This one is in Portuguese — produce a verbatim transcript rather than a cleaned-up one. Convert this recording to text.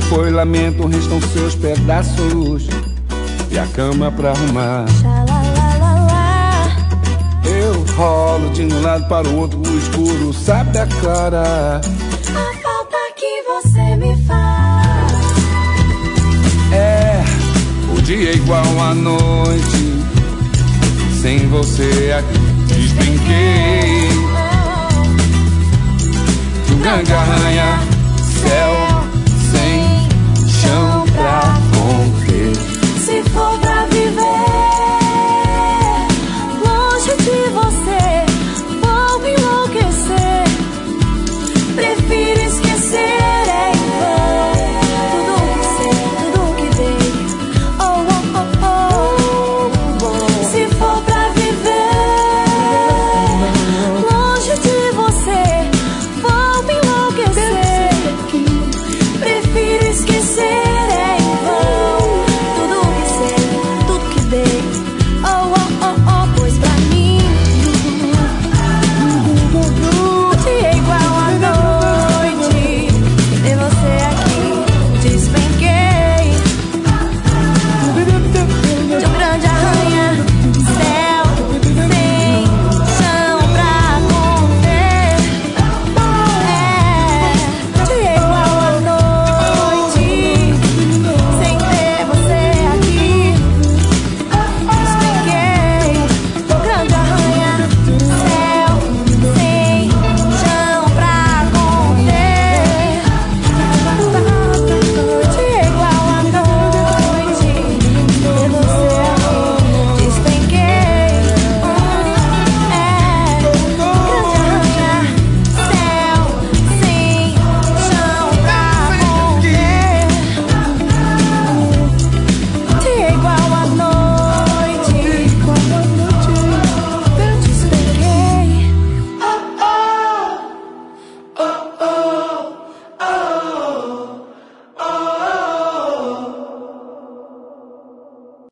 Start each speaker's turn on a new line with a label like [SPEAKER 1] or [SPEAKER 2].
[SPEAKER 1] foi lamento, restam seus pedaços e a cama pra arrumar. Eu rolo de um lado para o outro, o escuro sabe a cara.
[SPEAKER 2] A falta que você me faz.
[SPEAKER 1] É, o dia é igual à noite, sem você aqui. Diz bem que